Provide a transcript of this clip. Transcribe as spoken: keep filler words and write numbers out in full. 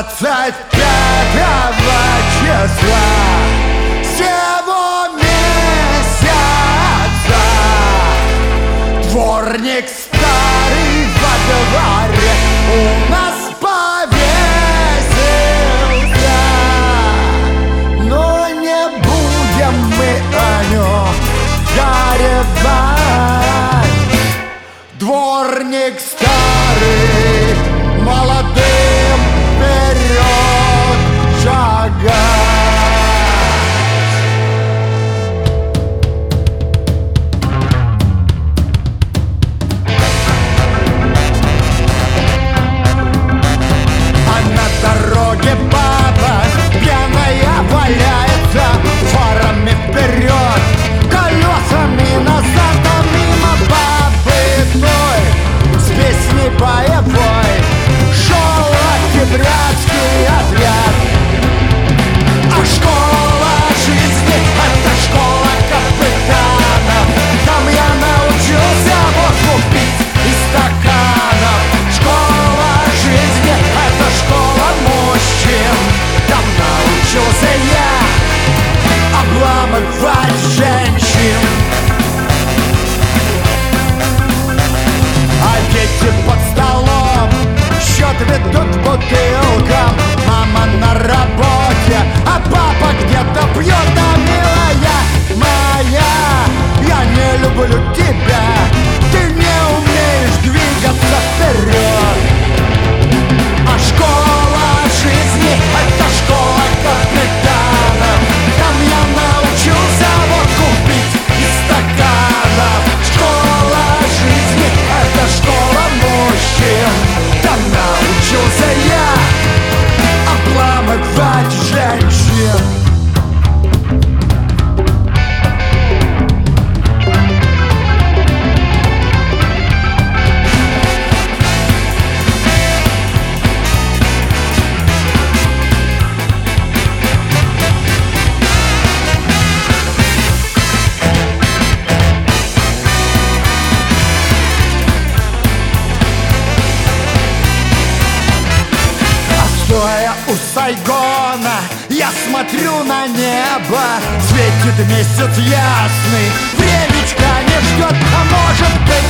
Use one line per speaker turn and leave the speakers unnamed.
двадцать пятого числа сего месяца дворник старый во дворе у нас повесился, но не будем мы о нем горевать. Дворник старый молодым вперед шагать. А на дороге баба пьяная валяется, фарами вперед, колесами назад, а мимо бабы той с песней боевой шел октябрятский отряд. А школа жизни — это школа капитанов. Там я научился водку пить из стаканов. Школа жизни — это школа мужчин. Там научился я обламывать женщин. А дети под столом счет ведут бутылкам. Мама на работе, а папа где-то пьет. А милая моя, я не люблю тебя, ты не умеешь двигаться вперед. А школа жизни — это школа капитанов. Там я научился водку пить из стаканов. Школа жизни — это школа мужчин. Там научился я обламывать женщин. Стоя у Сайгона, я смотрю на небо. Светит месяц ясный, времечко не ждет, а может быть